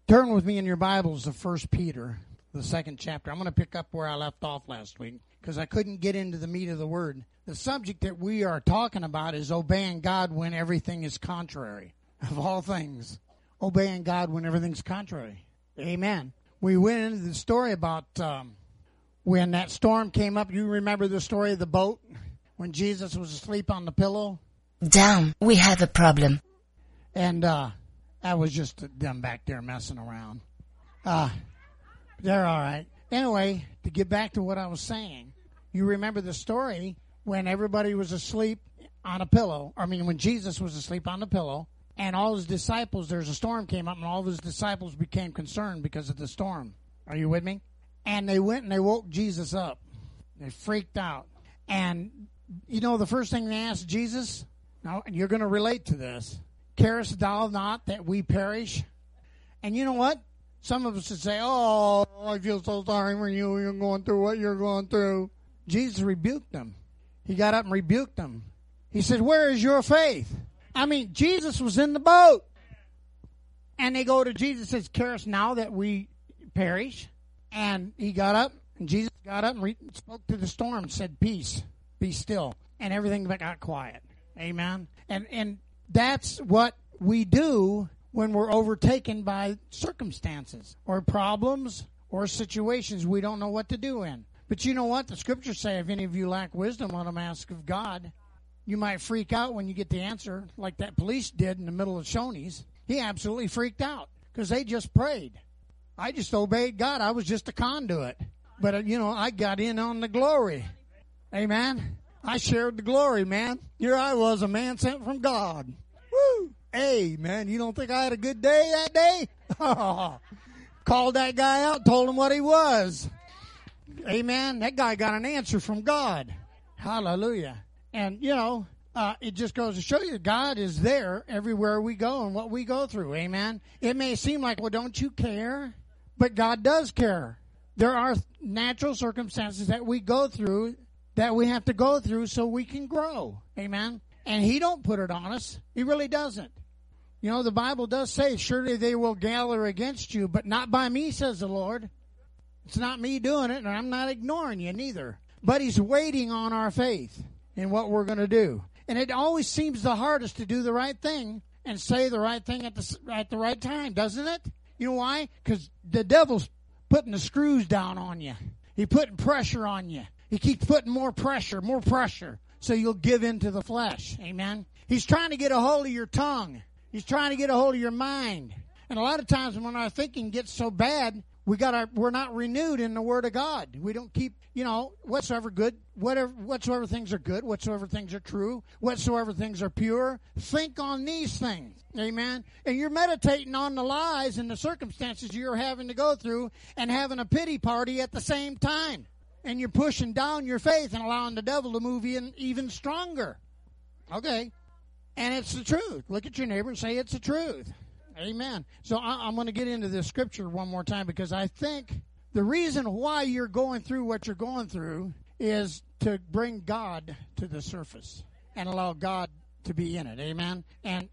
Turn with me in your Bibles to 1 Peter, the 2nd chapter. I'm going to pick up where I left off last week because I couldn't get into the meat of the word. The subject that we are talking about is obeying God when everything is contrary. Of all things, obeying God when everything's contrary. Amen. We went into the story about when that storm came up. You remember the story of the boat when Jesus was asleep on the pillow? Down, we have a problem. And I was just them back there messing around. They're all right. Anyway, to get back to what I was saying, you remember the story when everybody was asleep on a pillow. I mean, when Jesus was asleep on the pillow, and all his disciples, there's a storm came up, and all of his disciples became concerned because of the storm. Are you with me? And they went and they woke Jesus up. They freaked out. And, you know, the first thing they asked Jesus, now you're going to relate to this, carest thou not that we perish? And you know what? Some of us would say, oh, I feel so sorry for you. You're going through what you're going through. Jesus rebuked them. He got up and rebuked them. He said, where is your faith? I mean, Jesus was in the boat. And they go to Jesus and says, carest now that we perish? And he got up, and Jesus got up and spoke to the storm and said, peace, be still. And everything got quiet. Amen? And that's what we do when we're overtaken by circumstances or problems or situations we don't know what to do in. But you know what? The scriptures say if any of you lack wisdom, let them ask of God. You might freak out when you get the answer like that police did in the middle of Shoney's. He absolutely freaked out because they just prayed. I just obeyed God. I was just a conduit. But, you know, I got in on the glory. Amen. I shared the glory, man. Here I was, a man sent from God. Woo! Hey, man, you don't think I had a good day that day? Called that guy out, told him what he was. Amen. That guy got an answer from God. Hallelujah. And, you know, it just goes to show you God is there everywhere we go and what we go through. Amen. It may seem like, well, don't you care? But God does care. There are natural circumstances that we go through that we have to go through so we can grow. Amen. And he don't put it on us. He really doesn't. You know, the Bible does say, surely they will gather against you, but not by me, says the Lord. It's not me doing it, and I'm not ignoring you neither. But he's waiting on our faith in what we're going to do. And it always seems the hardest to do the right thing and say the right thing at the right time, doesn't it? You know why? Because the devil's putting the screws down on you. He's putting pressure on you. He keeps putting more pressure, so you'll give in to the flesh. Amen? He's trying to get a hold of your tongue. He's trying to get a hold of your mind. And a lot of times when our thinking gets so bad, we're not renewed in the Word of God. We don't keep, you know, whatsoever things are good, whatsoever things are true, whatsoever things are pure. Think on these things. Amen? And you're meditating on the lies and the circumstances you're having to go through and having a pity party at the same time. And you're pushing down your faith and allowing the devil to move in even stronger. Okay. And it's the truth. Look at your neighbor and say it's the truth. Amen. So I'm going to get into this scripture one more time because I think the reason why you're going through what you're going through is to bring God to the surface and allow God to be in it. Amen. And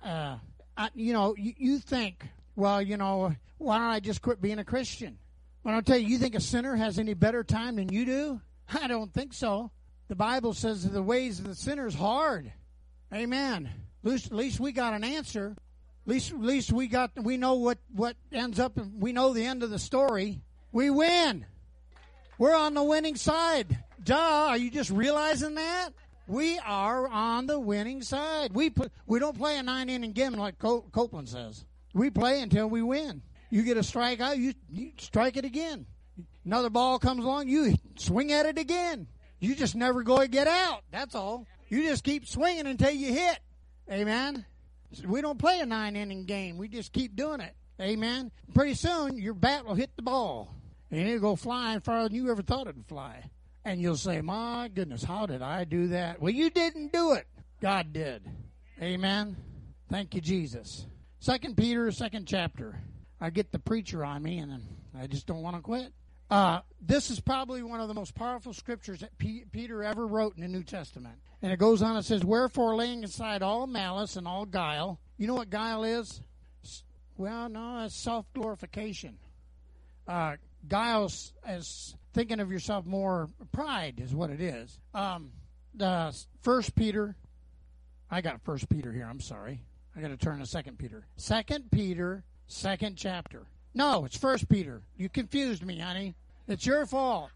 you know, you think, well, you know, why don't I just quit being a Christian? When I tell you, you think a sinner has any better time than you do? I don't think so. The Bible says the ways of the sinner is hard. Amen. At least we got an answer. At least we know what ends up. We know the end of the story. We win. We're on the winning side. Duh. Are you just realizing that? We are on the winning side. We don't play a 9-inning game like Copeland says. We play until we win. You get a strikeout, you strike it again. Another ball comes along, you swing at it again. You just never go and get out. That's all. You just keep swinging until you hit. Amen. We don't play a 9-inning game. We just keep doing it. Amen. Pretty soon, your bat will hit the ball. And it'll go flying farther than you ever thought it would fly. And you'll say, my goodness, how did I do that? Well, you didn't do it. God did. Amen. Thank you, Jesus. 2 Peter, 2nd chapter. I get the preacher on me, and I just don't want to quit. This is probably one of the most powerful scriptures that Peter ever wrote in the New Testament. And it goes on, it says, wherefore laying aside all malice and all guile. You know what guile is? Well, no, it's self-glorification. Guile is thinking of yourself more. Pride is what it is. The 1 Peter, I got 1 Peter here, I'm sorry. I got to turn to 2 Peter. 2 Peter, 2nd chapter. No, it's 1 Peter. You confused me, honey. It's your fault.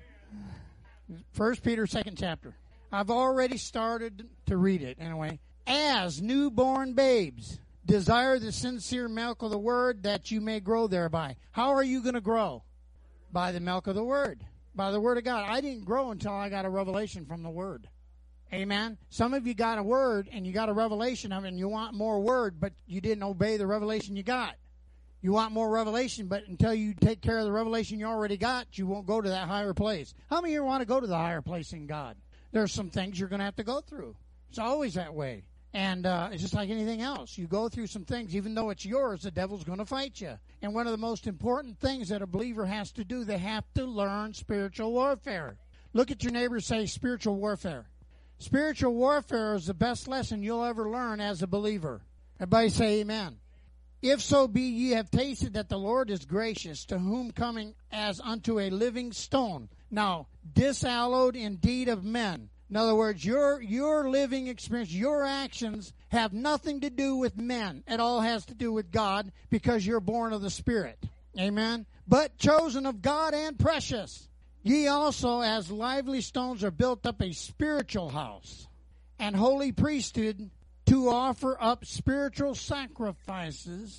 1 Peter, 2nd chapter. I've already started to read it anyway. As newborn babes, desire the sincere milk of the word that you may grow thereby. How are you going to grow? By the milk of the word. By the word of God. I didn't grow until I got a revelation from the word. Amen. Some of you got a word and you got a revelation of it and you want more word, but you didn't obey the revelation you got. You want more revelation, but until you take care of the revelation you already got, you won't go to that higher place. How many of you want to go to the higher place in God? There's some things you're going to have to go through. It's always that way. And it's just like anything else. You go through some things, even though it's yours, the devil's going to fight you. And one of the most important things that a believer has to do, they have to learn spiritual warfare. Look at your neighbor and say, spiritual warfare. Spiritual warfare is the best lesson you'll ever learn as a believer. Everybody say amen. If so be ye have tasted that the Lord is gracious, to whom coming as unto a living stone. Now, dishallowed indeed of men. In other words, your living experience, your actions have nothing to do with men. It all has to do with God because you're born of the Spirit. Amen. But chosen of God and precious. Ye also as lively stones are built up a spiritual house and holy priesthood to offer up spiritual sacrifices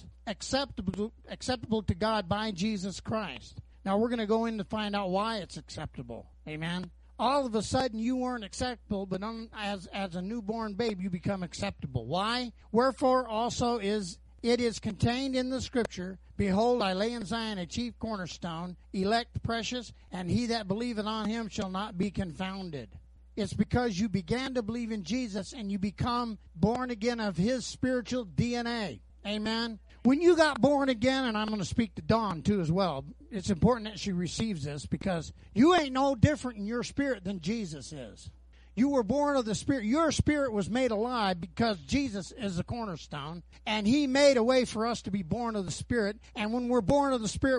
acceptable to God by Jesus Christ. Now we're going to go in to find out why it's acceptable. Amen. All of a sudden you weren't acceptable, but as a newborn babe you become acceptable. Why? Wherefore also it is contained in the Scripture, behold, I lay in Zion a chief cornerstone, elect, precious, and he that believeth on him shall not be confounded. It's because you began to believe in Jesus and you become born again of his spiritual DNA. Amen. When you got born again, and I'm going to speak to Dawn too as well, it's important that she receives this because you ain't no different in your spirit than Jesus is. You were born of the Spirit. Your spirit was made alive because Jesus is the cornerstone, and he made a way for us to be born of the Spirit. And when we're born of the Spirit,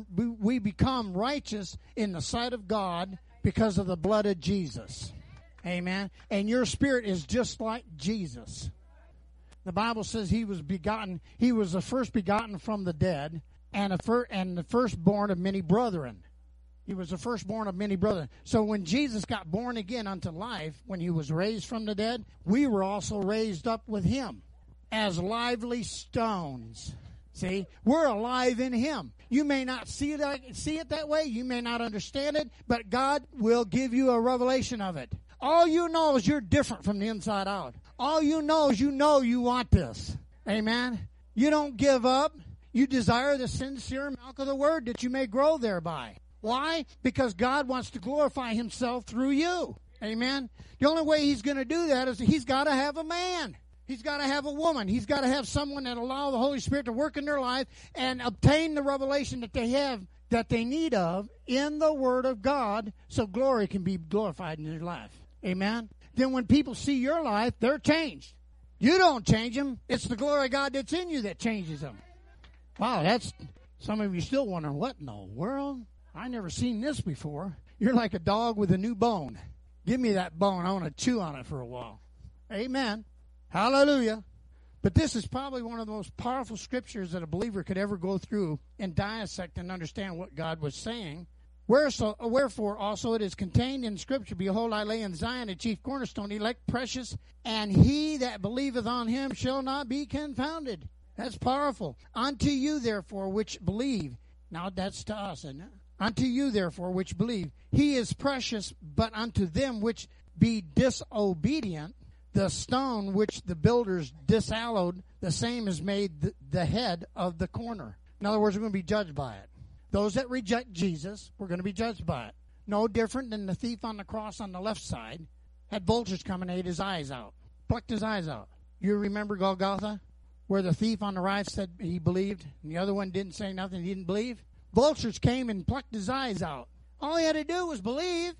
we become righteous in the sight of God because of the blood of Jesus. Amen. And your spirit is just like Jesus. The Bible says he was begotten. He was the first begotten from the dead, and the firstborn of many brethren. He was the firstborn of many brethren. So when Jesus got born again unto life, when he was raised from the dead, we were also raised up with him as lively stones. See, we're alive in him. You may not see it that way. You may not understand it, but God will give you a revelation of it. All you know is you're different from the inside out. All you know is you want this. Amen. You don't give up. You desire the sincere milk of the word that you may grow thereby. Why? Because God wants to glorify himself through you. Amen. The only way he's going to do that is he's got to have a man. He's got to have a woman. He's got to have someone that allow the Holy Spirit to work in their life and obtain the revelation that they have, that they need of in the Word of God, so glory can be glorified in their life. Amen. Then when people see your life, they're changed. You don't change them. It's the glory of God that's in you that changes them. Wow, that's some of you still wondering, what in the world? I never seen this before. You're like a dog with a new bone. Give me that bone. I want to chew on it for a while. Amen. Hallelujah. But this is probably one of the most powerful scriptures that a believer could ever go through and dissect and understand what God was saying. Wherefore also it is contained in Scripture, behold, I lay in Zion a chief cornerstone, elect, precious, and he that believeth on him shall not be confounded. That's powerful. Unto you, therefore, which believe. Now that's to us, isn't it? Unto you, therefore, which believe. He is precious, but unto them which be disobedient, the stone which the builders dishallowed, the same is made the head of the corner. In other words, we're going to be judged by it. Those that reject Jesus, we're going to be judged by it. No different than the thief on the cross on the left side had vultures come and ate his eyes out. Plucked his eyes out. You remember Golgotha? Where the thief on the right said he believed, and the other one didn't say nothing, he didn't believe? Vultures came and plucked his eyes out. All he had to do was believe.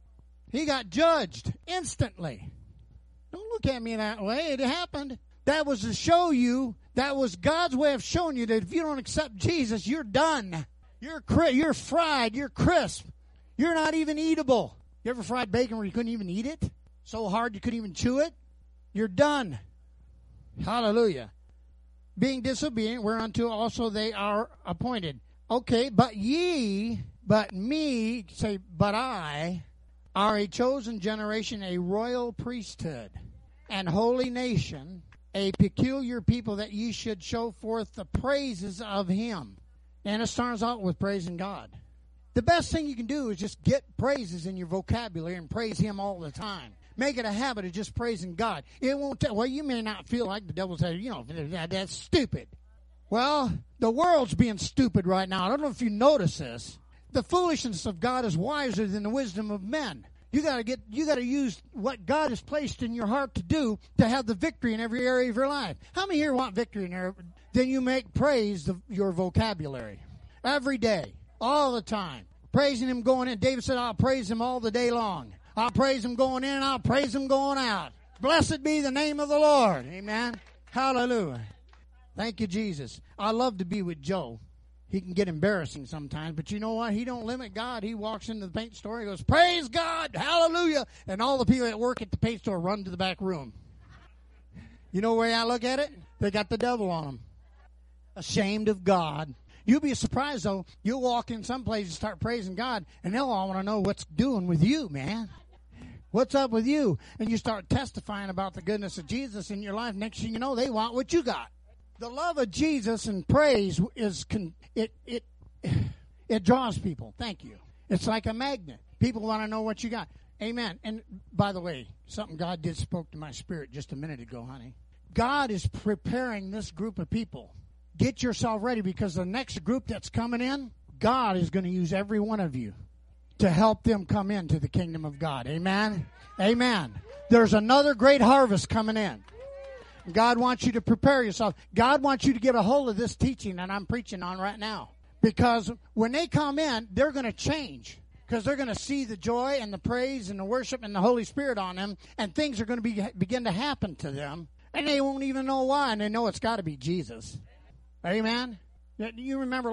He got judged instantly. Don't look at me that way. It happened. That was to show you That was God's way of showing you that if you don't accept Jesus, you're done. You're fried. You're crisp. You're not even eatable. You ever fried bacon where you couldn't even eat it? So hard you couldn't even chew it? You're done. Hallelujah. Being disobedient, whereunto also they are appointed. Okay, but me, say, but I, are a chosen generation, a royal priesthood, and holy nation, a peculiar people, that ye should show forth the praises of him. And it starts out with praising God. The best thing you can do is just get praises in your vocabulary and praise him all the time. Make it a habit of just praising God. It won't well, you may not feel like the devil says, that's stupid. Well, the world's being stupid right now. I don't know if you notice this. The foolishness of God is wiser than the wisdom of men. You got to use what God has placed in your heart to do to have the victory in every area of your life. How many here want victory in there? Then you make praise your vocabulary every day, all the time. Praising him going in. David said, I'll praise him all the day long. I'll praise him going in, I'll praise him going out. Blessed be the name of the Lord. Amen. Hallelujah. Thank you, Jesus. I love to be with Joe. He can get embarrassing sometimes, but you know what? He don't limit God. He walks into the paint store, he goes, praise God, hallelujah. And all the people that work at the paint store run to the back room. You know where I look at it? They got the devil on them. Ashamed of God. You'll be surprised, though. You'll walk in some place and start praising God, and they'll all want to know what's doing with you, man. What's up with you? And you start testifying about the goodness of Jesus in your life. Next thing you know, they want what you got. The love of Jesus and praise it draws people. Thank you. It's like a magnet. People want to know what you got. Amen. And by the way, something God did spoke to my spirit just a minute ago, honey. God is preparing this group of people. Get yourself ready, because the next group that's coming in, God is going to use every one of you to help them come into the kingdom of God. Amen? Amen. There's another great harvest coming in. God wants you to prepare yourself. God wants you to get a hold of this teaching that I'm preaching on right now. Because when they come in, they're going to change. Because they're going to see the joy and the praise and the worship and the Holy Spirit on them. And things are going to begin to happen to them. And they won't even know why. And they know it's got to be Jesus. Amen? You remember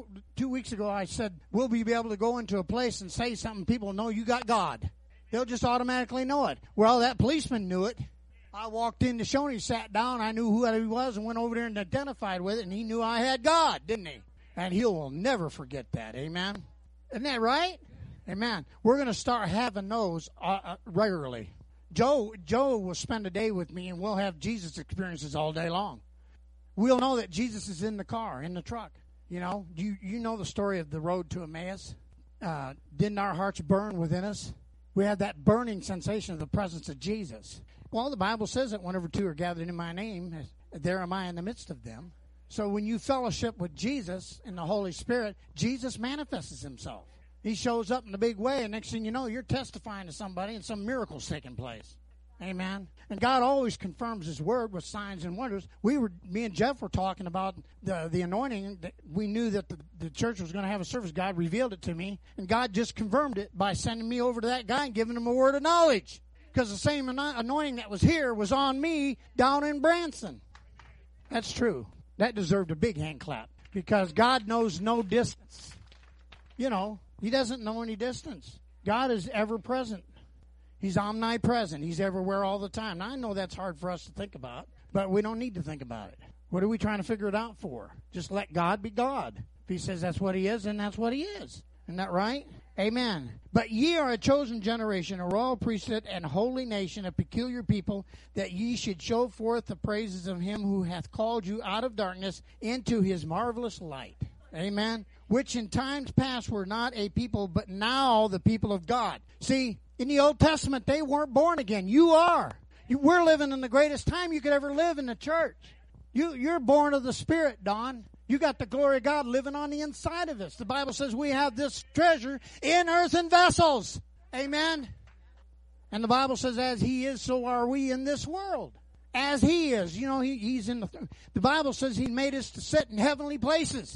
2 weeks ago I said, we'll be able to go into a place and say something, people know you got God. They'll just automatically know it. Well, that policeman knew it. I walked into Shoney, sat down, I knew who he was, and went over there and identified with it, and he knew I had God, didn't he? And he will never forget that. Amen? Isn't that right? Amen. We're going to start having those regularly. Joe will spend a day with me, and we'll have Jesus experiences all day long. We'll know that Jesus is in the car, in the truck. You know, you know the story of the road to Emmaus? Didn't our hearts burn within us? We had that burning sensation of the presence of Jesus. Well, the Bible says that whenever two are gathered in my name, there am I in the midst of them. So when you fellowship with Jesus and the Holy Spirit, Jesus manifests himself. He shows up in a big way, and next thing you know, you're testifying to somebody and some miracle's taking place. Amen. And God always confirms his word with signs and wonders. Me and Jeff were talking about the anointing. That we knew that the church was going to have a service. God revealed it to me, and God just confirmed it by sending me over to that guy and giving him a word of knowledge. Because the same anointing that was here was on me down in Branson. That's true. That deserved a big hand clap. Because God knows no distance. You know, he doesn't know any distance. God is ever present. He's omnipresent. He's everywhere all the time. Now, I know that's hard for us to think about, but we don't need to think about it. What are we trying to figure it out for? Just let God be God. If he says that's what he is, then that's what he is. Isn't that right? Amen. But ye are a chosen generation, a royal priesthood, and holy nation, a peculiar people, that ye should show forth the praises of him who hath called you out of darkness into his marvelous light. Amen. Which in times past were not a people, but now the people of God. See, in the Old Testament, they weren't born again. You are. We're living in the greatest time you could ever live in the church. You're born of the Spirit, Don. You got the glory of God living on the inside of us. The Bible says we have this treasure in earthen vessels. Amen. And the Bible says as he is, so are we in this world. As he is. You know, he's in the Bible says he made us to sit in heavenly places.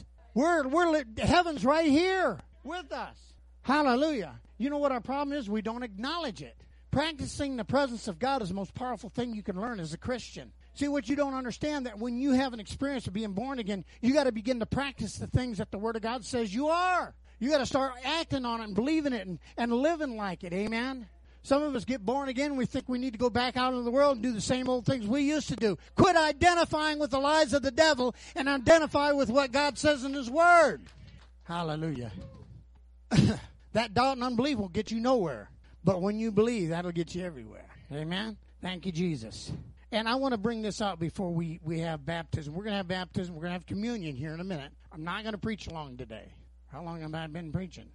Heaven's right here with us. Hallelujah. You know what our problem is? We don't acknowledge it. Practicing the presence of God is the most powerful thing you can learn as a Christian. See, what you don't understand, that when you have an experience of being born again, you got to begin to practice the things that the Word of God says you are. You got to start acting on it and believing it and living like it. Amen? Some of us get born again. We think we need to go back out into the world and do the same old things we used to do. Quit identifying with the lies of the devil and identify with what God says in His Word. Hallelujah. That doubt and unbelief will get you nowhere. But when you believe, that'll get you everywhere. Amen? Thank you, Jesus. And I want to bring this out before we have baptism. We're going to have baptism. We're going to have communion here in a minute. I'm not going to preach long today. How long have I been preaching?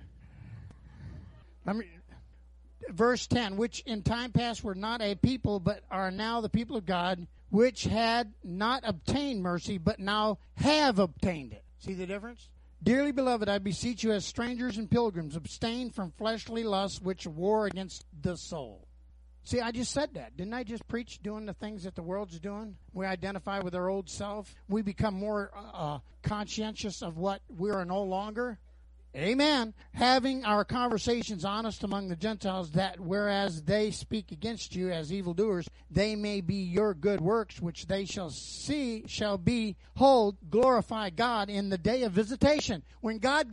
Verse 10, which in time past were not a people, but are now the people of God, which had not obtained mercy, but now have obtained it. See the difference? Dearly beloved, I beseech you as strangers and pilgrims, abstain from fleshly lusts which war against the soul. See, I just said that. Didn't I just preach doing the things that the world's doing? We identify with our old self. We become more conscientious of what we are no longer. Amen. Having our conversations honest among the Gentiles, that whereas they speak against you as evildoers, they may be your good works, which they shall glorify God in the day of visitation. When God's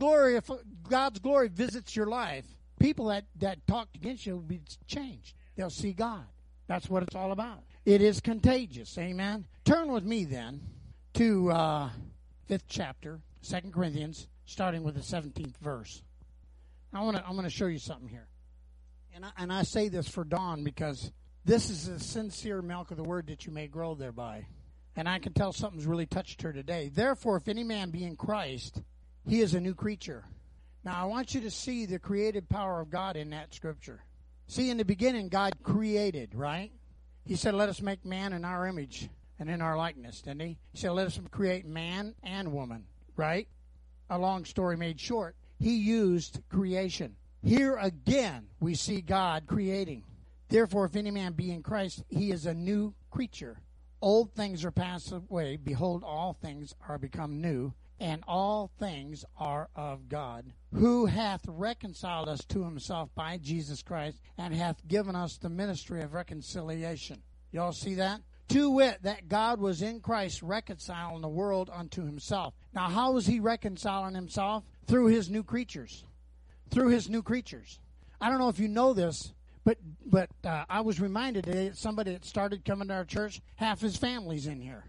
glory visits your life, people that talked against you will be changed. They'll see God. That's what it's all about. It is contagious. Amen. Turn with me then to 5th chapter, 2 Corinthians, starting with the 17th verse. I'm going to show you something here. And I say this for Dawn because this is the sincere milk of the word that you may grow thereby. And I can tell something's really touched her today. Therefore, if any man be in Christ, he is a new creature. Now, I want you to see the creative power of God in that scripture. See, in the beginning, God created, right? He said, let us make man in our image and in our likeness, didn't he? He said, let us create man and woman, right? A long story made short. He used creation. Here again, we see God creating. Therefore, if any man be in Christ, he is a new creature. Old things are passed away. Behold, all things are become new. And all things are of God, who hath reconciled us to himself by Jesus Christ, and hath given us the ministry of reconciliation. Y'all see that? To wit, that God was in Christ reconciling the world unto himself. Now, how was he reconciling himself? Through his new creatures. Through his new creatures. I don't know if you know this, but I was reminded today that somebody that started coming to our church, half his family's in here.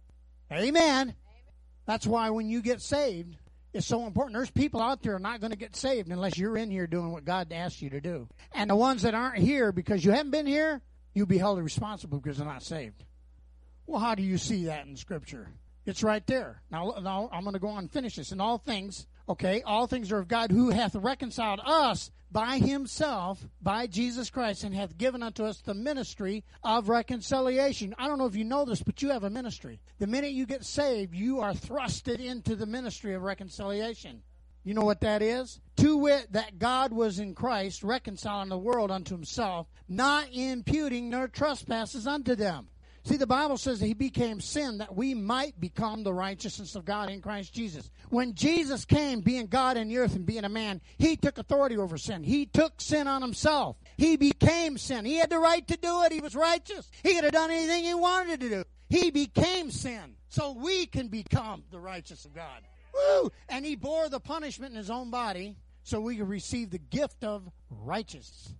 Amen. That's why when you get saved, it's so important. There's people out there who are not going to get saved unless you're in here doing what God asked you to do. And the ones that aren't here because you haven't been here, you'll be held responsible because they're not saved. Well, how do you see that in Scripture? It's right there. Now I'm going to go on and finish this. In all things, all things are of God, who hath reconciled us by himself, by Jesus Christ, and hath given unto us the ministry of reconciliation. I don't know if you know this, but you have a ministry. The minute you get saved, you are thrusted into the ministry of reconciliation. You know what that is? To wit, that God was in Christ, reconciling the world unto himself, not imputing their trespasses unto them. See, the Bible says that he became sin that we might become the righteousness of God in Christ Jesus. When Jesus came, being God in the earth and being a man, he took authority over sin. He took sin on himself. He became sin. He had the right to do it. He was righteous. He could have done anything he wanted to do. He became sin so we can become the righteous of God. Woo! And he bore the punishment in his own body so we could receive the gift of righteousness.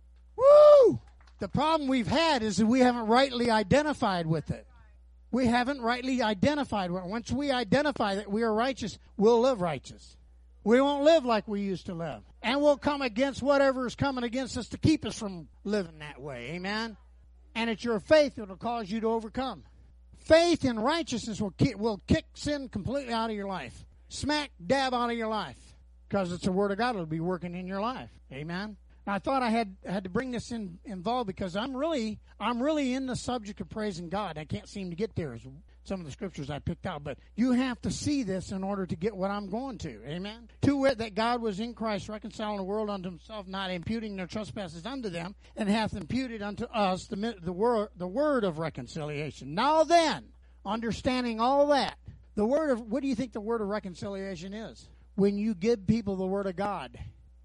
Woo! The problem we've had is that we haven't rightly identified with it. We haven't rightly identified with it. Once we identify that we are righteous, we'll live righteous. We won't live like we used to live. And we'll come against whatever is coming against us to keep us from living that way. Amen? And it's your faith that will cause you to overcome. Faith in righteousness will kick sin completely out of your life. Smack dab out of your life. Because it's the Word of God that will be working in your life. Amen? I thought I had to bring this involved because I'm really in the subject of praising God. I can't seem to get there as some of the scriptures I picked out, but you have to see this in order to get what I'm going to. Amen. To wit, that God was in Christ reconciling the world unto himself, not imputing their trespasses unto them, and hath imputed unto us the word of reconciliation. Now then, understanding all that, what do you think the word of reconciliation is? When you give people the word of God,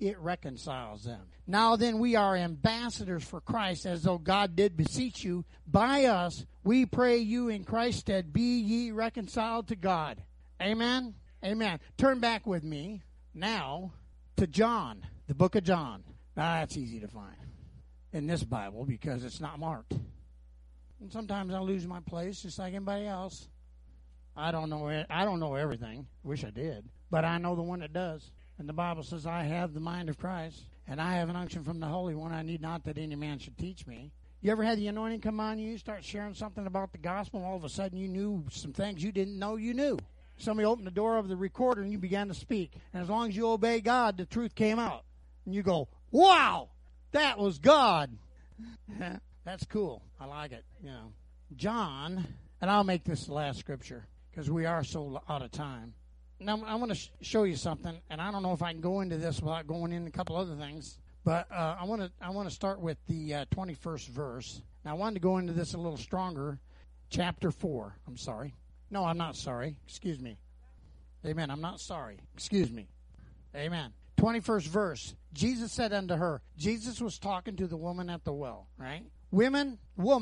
it reconciles them. Now then, we are ambassadors for Christ, as though God did beseech you. By us, we pray you in Christ's stead, be ye reconciled to God. Amen? Amen. Turn back with me now to John, the book of John. Now, that's easy to find in this Bible because it's not marked. And sometimes I lose my place just like anybody else. I don't know everything. Wish I did. But I know the one that does. And the Bible says, I have the mind of Christ, and I have an unction from the Holy One. I need not that any man should teach me. You ever had the anointing come on you, start sharing something about the gospel, and all of a sudden you knew some things you didn't know you knew? Somebody opened the door of the recorder, and you began to speak. And as long as you obey God, the truth came out. And you go, wow, that was God. That's cool. I like it. You know, John, and I'll make this the last scripture because we are so out of time. Now, I want to show you something, and I don't know if I can go into this without going into a couple other things, but I want to start with the 21st verse. Now, I wanted to go into this a little stronger. Chapter 4. I'm sorry. No, I'm not sorry. Excuse me. Amen. I'm not sorry. Excuse me. Amen. 21st verse. Jesus said unto her, Jesus was talking to the woman at the well, right? Woman,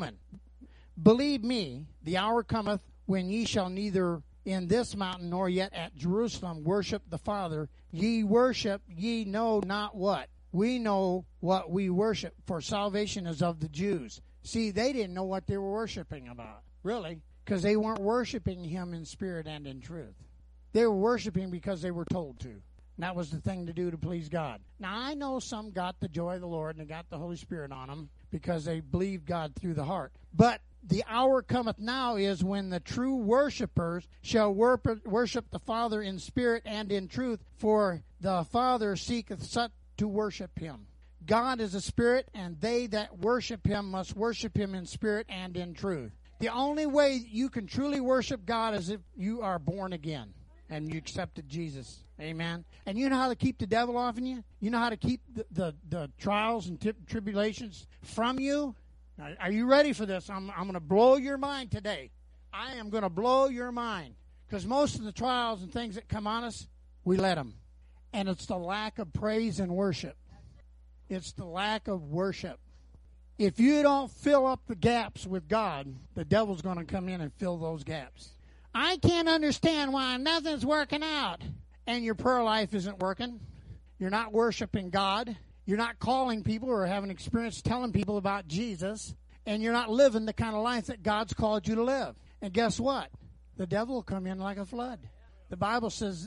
believe me, the hour cometh when ye shall neither in this mountain nor yet at Jerusalem worship the Father. Ye worship, ye know not what. We know what we worship, for salvation is of the Jews. See, they didn't know what they were worshiping about, really, because they weren't worshiping him in spirit and in truth. They were worshiping because they were told to. And that was the thing to do to please God. Now, I know some got the joy of the Lord and they got the Holy Spirit on them because they believed God through the heart. But the hour cometh now is when the true worshipers shall worship the Father in spirit and in truth, for the Father seeketh such to worship him. God is a spirit, and they that worship him must worship him in spirit and in truth. The only way you can truly worship God is if you are born again and you accepted Jesus. Amen. And you know how to keep the devil off of you? You know how to keep the trials and tribulations from you? Are you ready for this? I'm going to blow your mind today. I am going to blow your mind. Because most of the trials and things that come on us, we let them. And it's the lack of praise and worship. It's the lack of worship. If you don't fill up the gaps with God, the devil's going to come in and fill those gaps. I can't understand why nothing's working out. And your prayer life isn't working. You're not worshiping God. You're not calling people or having experience telling people about Jesus. And you're not living the kind of life that God's called you to live. And guess what? The devil will come in like a flood. The Bible says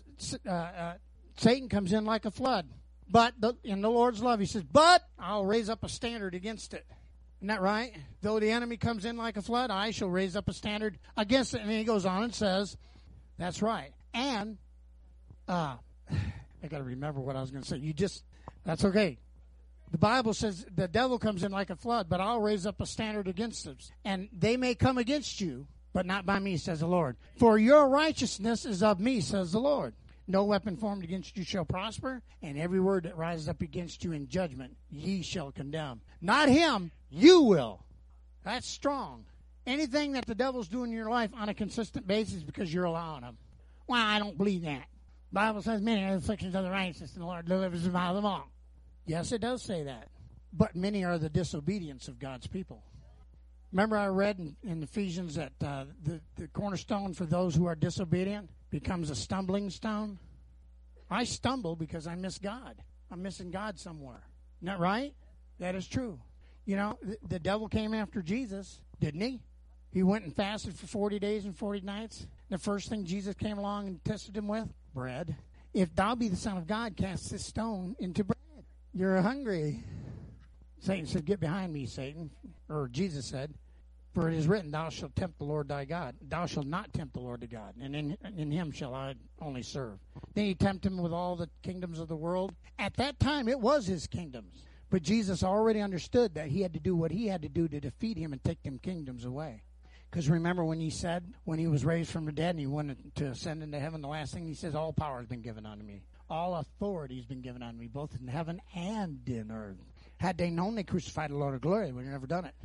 Satan comes in like a flood. But in the Lord's love, he says, but I'll raise up a standard against it. Isn't that right? Though the enemy comes in like a flood, I shall raise up a standard against it. And then he goes on and says, that's right. And I got to remember what I was going to say. That's okay. The Bible says the devil comes in like a flood, but I'll raise up a standard against them. And they may come against you, but not by me, says the Lord. For your righteousness is of me, says the Lord. No weapon formed against you shall prosper, and every word that rises up against you in judgment ye shall condemn. Not him, you will. That's strong. Anything that the devil's doing in your life on a consistent basis because you're allowing him. Well, I don't believe that. The Bible says many are the afflictions of the righteous, and the Lord delivers them out of them all. Yes, it does say that. But many are the disobedience of God's people. Remember I read in Ephesians that the cornerstone for those who are disobedient becomes a stumbling stone? I stumble because I miss God. I'm missing God somewhere. Isn't that right? That is true. You know, the devil came after Jesus, didn't he? He went and fasted for 40 days and 40 nights. The first thing Jesus came along and tested him with? Bread. If thou be the Son of God, cast this stone into bread. You're hungry. Satan said, get behind me, Satan. Or Jesus said, for it is written, thou shalt tempt the Lord thy God. Thou shalt not tempt the Lord thy God, and in him shall I only serve. Then he tempted him with all the kingdoms of the world. At that time, it was his kingdoms. But Jesus already understood that he had to do what he had to do to defeat him and take them kingdoms away. Because remember when he said, when he was raised from the dead and he wanted to ascend into heaven, the last thing he says, all power has been given unto me. All authority has been given unto me, both in heaven and in earth. Had they known they crucified the Lord of glory, they would have never done it.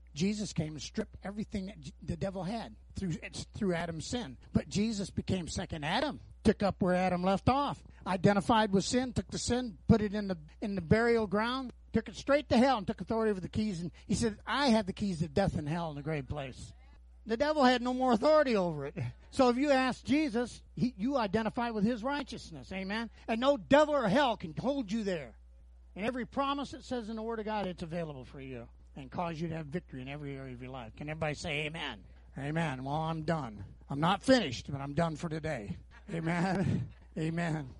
Jesus came and stripped everything that the devil had through Adam's sin. But Jesus became second Adam, took up where Adam left off, identified with sin, took the sin, put it in the burial ground, took it straight to hell, and took authority over the keys. And he said, I have the keys to death and hell in the grave place. The devil had no more authority over it. So if you ask Jesus, you identify with his righteousness. Amen? And no devil or hell can hold you there. And every promise it says in the Word of God, it's available for you and cause you to have victory in every area of your life. Can everybody say amen? Amen. Well, I'm done. I'm not finished, but I'm done for today. Amen. Amen.